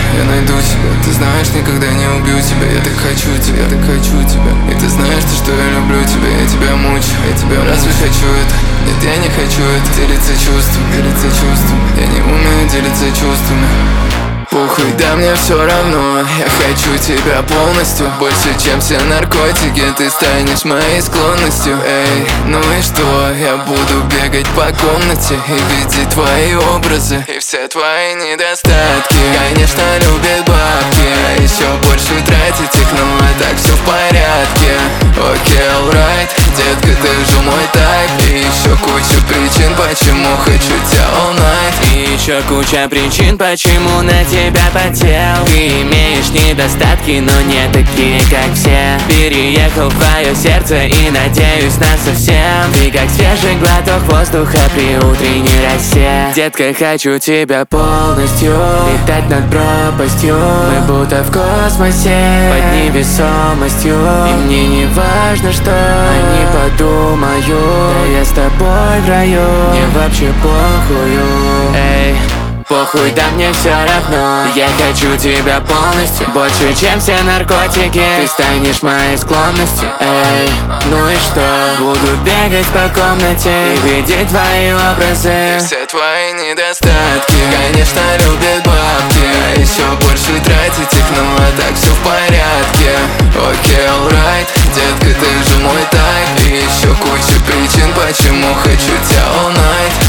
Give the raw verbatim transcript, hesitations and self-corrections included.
я найду тебя. Ты знаешь, никогда не убью тебя. Я так хочу тебя, я так хочу тебя. И ты знаешь, то, что я люблю тебя. Я тебя мучаю, я тебя разве хочу это? Нет, я не хочу это. Делиться чувствами, делиться чувствами. Я не умею делиться чувствами. Похуй, да мне все равно. Я хочу тебя полностью. Больше, чем все наркотики. Ты станешь моей склонностью. Эй, ну и что? Я буду бегать по комнате и видеть твои образы и все твои недостатки. Конечно, любит бабки, а еще больше тратить их. Но а так все в порядке. Окей, alright, детка, ты же мой тайп. И еще куча причин, почему хочу тебя all night. И еще куча причин, почему на тебя потел. Ты имеешь недостатки, но не такие, как все. Переехал в твое сердце и надеюсь на совсем. Ты как свежий глоток воздуха при утренней росе. Детка, хочу тебя полностью. Летать над пропастью. Мы будто в космосе, под невесомостью. И мне не важно, что они подумают. Да я с тобой в раю, мне вообще похую. Эй, похуй, да мне все равно. Я хочу тебя полностью. Больше, чем все наркотики. Ты станешь моей склонностью. Эй, ну и что? Буду бегать по комнате и видеть твои образы и все твои недостатки. Конечно, любит бабки, а еще больше тратить их. Ну а так все в порядке. Окей, alright, детка, ты же мой тайп. И еще куча причин, почему хочу тебя all night.